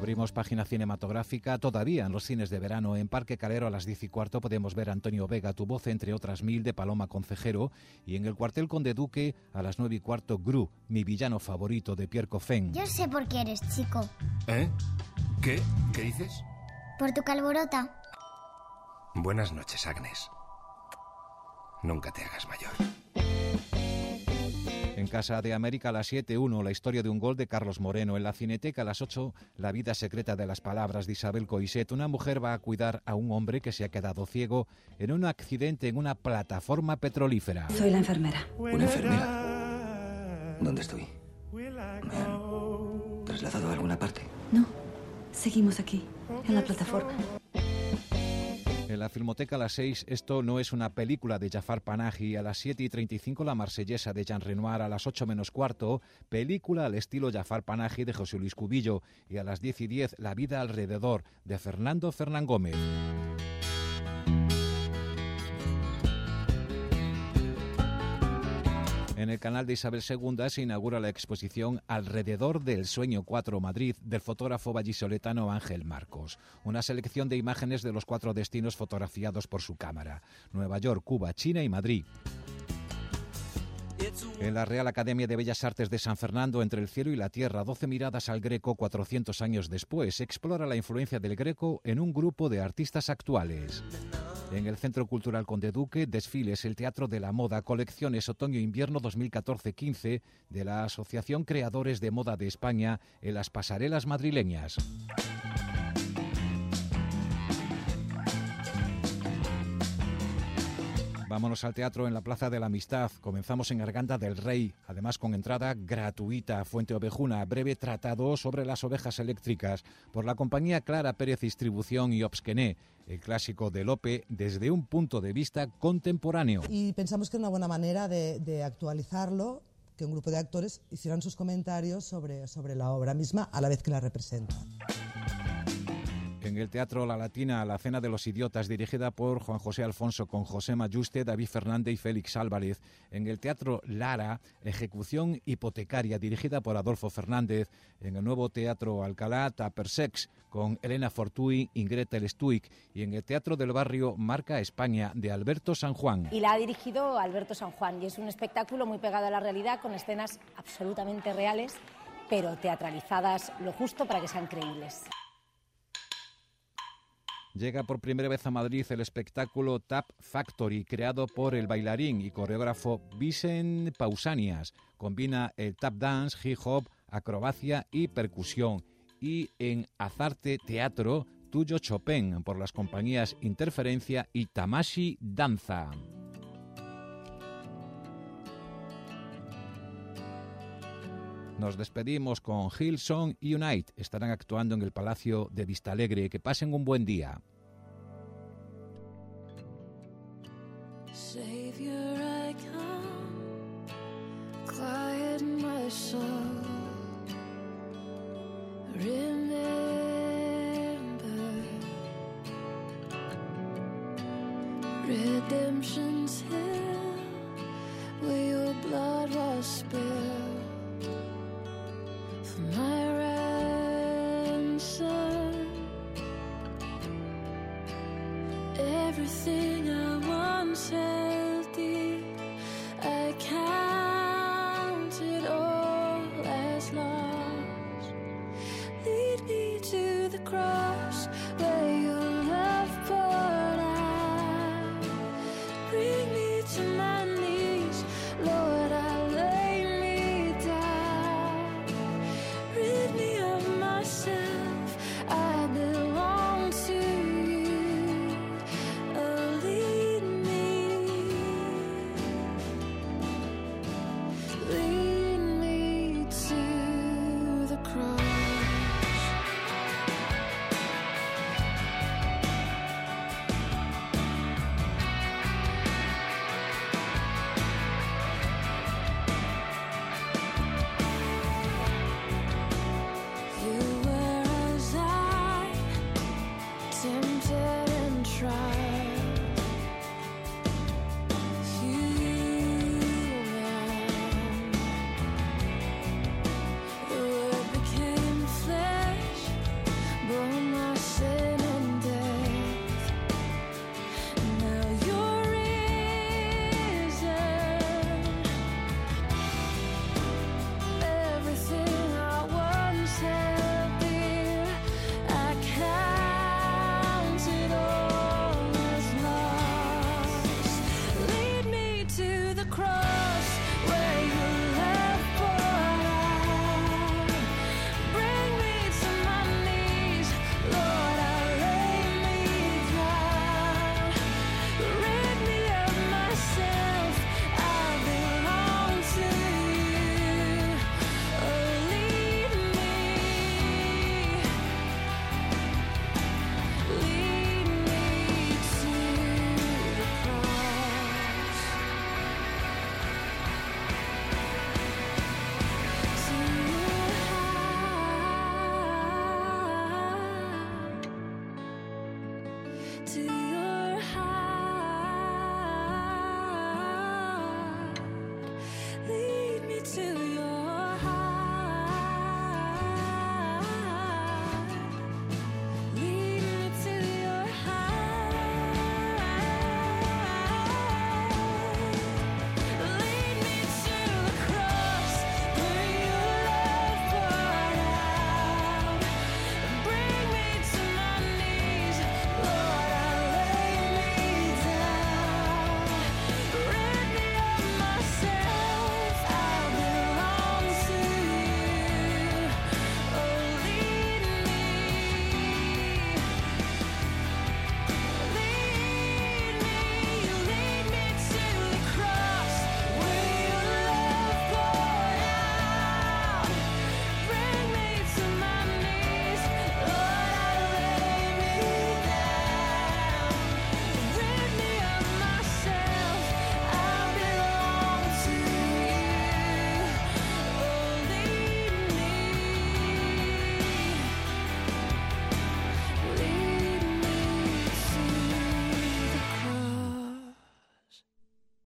abrimos página cinematográfica todavía en los cines de verano. En Parque Calero a las 10:15 podemos ver a Antonio Vega, Tu voz entre otras mil, de Paloma Concejero, y en el Cuartel Conde Duque a las 9:15 Gru, mi villano favorito, de Pierre Coffin. Yo sé por qué eres chico. ¿Eh? ¿Qué? ¿Qué dices? Por tu calborota. Buenas noches, Agnes. Nunca te hagas mayor. En Casa de América a las 7:1, la historia de un gol, de Carlos Moreno. En la Cineteca a las 8, La vida secreta de las palabras, de Isabel Coixet. Una mujer va a cuidar a un hombre que se ha quedado ciego en un accidente en una plataforma petrolífera. Soy la enfermera. ¿Una enfermera? ¿Dónde estoy? ¿Me han trasladado a alguna parte? No, seguimos aquí, en la plataforma. En la Filmoteca a las 6, Esto no es una película, de Jafar Panahi. A las 7:35, La marsellesa, de Jean Renoir. A las 8:15, película al estilo Jafar Panahi, de José Luis Cubillo. Y a las 10:10, La vida alrededor, de Fernando Fernán Gómez. En el canal de Isabel II se inaugura la exposición Alrededor del Sueño 4 Madrid, del fotógrafo vallisoletano Ángel Marcos. Una selección de imágenes de los 4 destinos fotografiados por su cámara: Nueva York, Cuba, China y Madrid. En la Real Academia de Bellas Artes de San Fernando, Entre el cielo y la tierra, 12 miradas al Greco 400 años después, explora la influencia del Greco en un grupo de artistas actuales. En el Centro Cultural Conde Duque, desfiles, el Teatro de la Moda, colecciones Otoño-Invierno 2014-15 de la Asociación Creadores de Moda de España en las pasarelas madrileñas. Vámonos al teatro en la Plaza de la Amistad. Comenzamos en Garganta del Rey, además con entrada gratuita. Fuente Ovejuna, breve tratado sobre las ovejas eléctricas, por la compañía Clara Pérez Distribución y Obsquené, el clásico de Lope desde un punto de vista contemporáneo. Y pensamos que era una buena manera de actualizarlo, que un grupo de actores hicieran sus comentarios sobre la obra misma a la vez que la representan. En el Teatro La Latina, La cena de los idiotas, dirigida por Juan José Alfonso, con José Mayuste, David Fernández y Félix Álvarez. En el Teatro Lara, Ejecución hipotecaria, dirigida por Adolfo Fernández. En el nuevo Teatro Alcalá, Tupper Sex, con Elena Fortuny y Gretel Stuik. Y en el Teatro del Barrio, Marca España, de Alberto San Juan. Y la ha dirigido Alberto San Juan, y es un espectáculo muy pegado a la realidad, con escenas absolutamente reales, pero teatralizadas lo justo para que sean creíbles. Llega por primera vez a Madrid el espectáculo Tap Factory, creado por el bailarín y coreógrafo Vicent Pausanias. Combina el tap dance, hip hop, acrobacia y percusión. Y en Azarte Teatro, Tuyo Chopin, por las compañías Interferencia y Tamashi Danza. Nos despedimos con Hillsong y Unite. Estarán actuando en el Palacio de Vistalegre. Que pasen un buen día. Savior, I come, quiet my soul. Remember redemption's hill, where your blood was spilled. My ransom, everything I once held dear, I count it all as lost. Lead me to the cross where your love poured out. Bring me to my knees, Lord, I lay me down. Rid me of myself, I belong to you. Oh, lead me to the cross. to